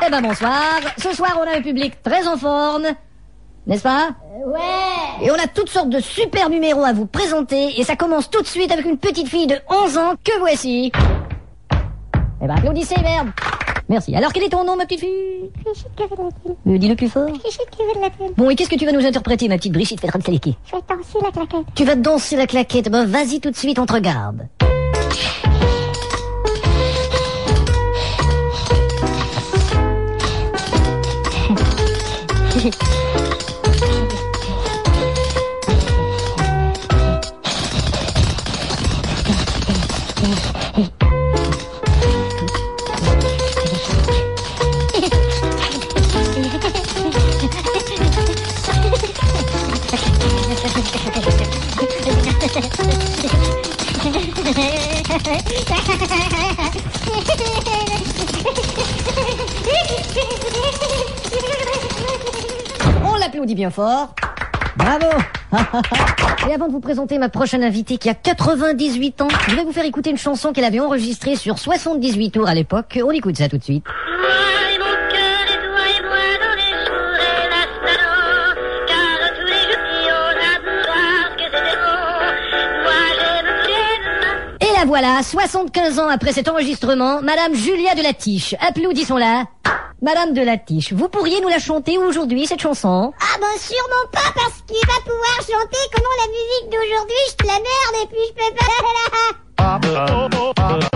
Eh ben bonsoir. Ce soir, on a un public très en forme. N'est-ce pas? Ouais. Et on a toutes sortes de super numéros à vous présenter. Et ça commence tout de suite avec une petite fille de 11 ans que voici. Eh ben applaudissez, merde. Merci. Alors quel est ton nom, ma petite fille? Brigitte Cavellati. Dis-le plus fort. Brigitte Cavellati. Bon, et qu'est-ce que tu vas nous interpréter, ma petite Brigitte Cavellati? Je vais danser la claquette. Tu vas danser la claquette. Ben vas-y tout de suite, on te regarde. On l'applaudit bien fort. Bravo. Et avant de vous présenter ma prochaine invitée qui a 98 ans, je vais vous faire écouter une chanson qu'elle avait enregistrée sur 78 tours à l'époque. On écoute ça tout de suite. Et la voilà, 75 ans après cet enregistrement, Madame Julia de la Tiche. Applaudissons-la. Madame de la Tiche, vous pourriez nous la chanter aujourd'hui, cette chanson? Ah ben sûrement pas, parce qu'il va pouvoir chanter comment la musique d'aujourd'hui, je te la merde et puis je peux pas...